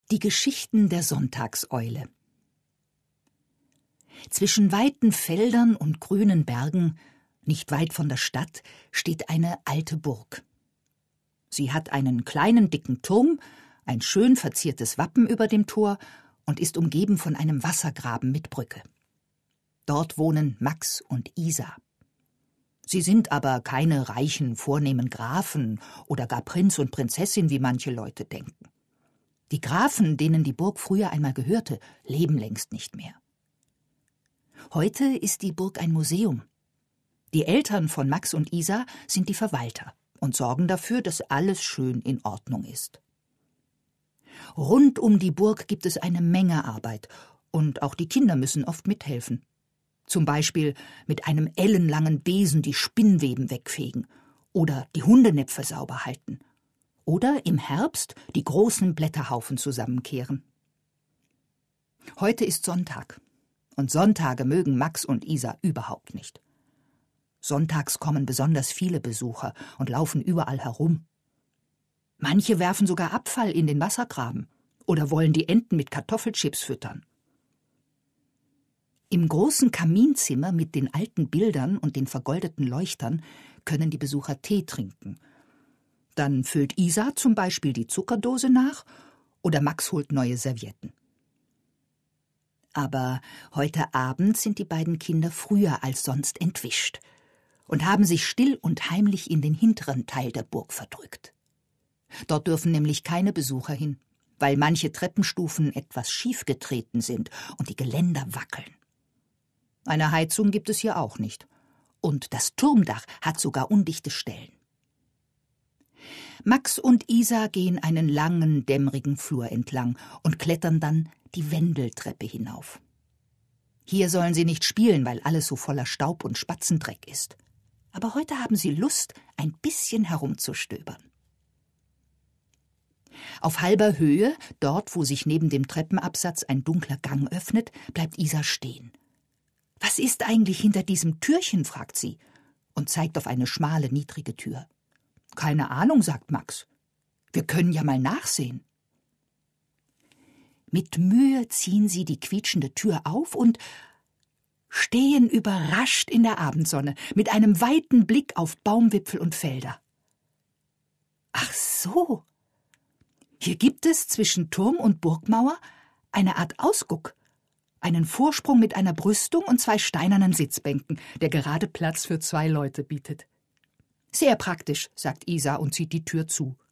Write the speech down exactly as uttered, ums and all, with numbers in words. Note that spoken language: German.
Die Geschichten der Sonntagseule. Zwischen weiten Feldern und grünen Bergen, nicht weit von der Stadt, steht eine alte Burg. Sie hat einen kleinen, dicken Turm, ein schön verziertes Wappen über dem Tor und ist umgeben von einem Wassergraben mit Brücke. Dort wohnen Max und Isa. Sie sind aber keine reichen, vornehmen Grafen oder gar Prinz und Prinzessin, wie manche Leute denken. Die Grafen, denen die Burg früher einmal gehörte, leben längst nicht mehr. Heute ist die Burg ein Museum. Die Eltern von Max und Isa sind die Verwalter und sorgen dafür, dass alles schön in Ordnung ist. Rund um die Burg gibt es eine Menge Arbeit und auch die Kinder müssen oft mithelfen. Zum Beispiel mit einem ellenlangen Besen die Spinnweben wegfegen oder die Hundenäpfe sauber halten. Oder im Herbst die großen Blätterhaufen zusammenkehren. Heute ist Sonntag. Und Sonntage mögen Max und Isa überhaupt nicht. Sonntags kommen besonders viele Besucher und laufen überall herum. Manche werfen sogar Abfall in den Wassergraben oder wollen die Enten mit Kartoffelchips füttern. Im großen Kaminzimmer mit den alten Bildern und den vergoldeten Leuchtern können die Besucher Tee trinken. Dann füllt Isa zum Beispiel die Zuckerdose nach oder Max holt neue Servietten. Aber heute Abend sind die beiden Kinder früher als sonst entwischt und haben sich still und heimlich in den hinteren Teil der Burg verdrückt. Dort dürfen nämlich keine Besucher hin, weil manche Treppenstufen etwas schief getreten sind und die Geländer wackeln. Eine Heizung gibt es hier auch nicht. Und das Turmdach hat sogar undichte Stellen. Max und Isa gehen einen langen, dämmerigen Flur entlang und klettern dann die Wendeltreppe hinauf. Hier sollen sie nicht spielen, weil alles so voller Staub und Spatzendreck ist. Aber heute haben sie Lust, ein bisschen herumzustöbern. Auf halber Höhe, dort, wo sich neben dem Treppenabsatz ein dunkler Gang öffnet, bleibt Isa stehen. »Was ist eigentlich hinter diesem Türchen?« fragt sie und zeigt auf eine schmale, niedrige Tür. »Keine Ahnung«, sagt Max. »Wir können ja mal nachsehen.« Mit Mühe ziehen sie die quietschende Tür auf und stehen überrascht in der Abendsonne, mit einem weiten Blick auf Baumwipfel und Felder. Ach so, hier gibt es zwischen Turm und Burgmauer eine Art Ausguck, einen Vorsprung mit einer Brüstung und zwei steinernen Sitzbänken, der gerade Platz für zwei Leute bietet. »Sehr praktisch«, sagt Isa und zieht die Tür zu.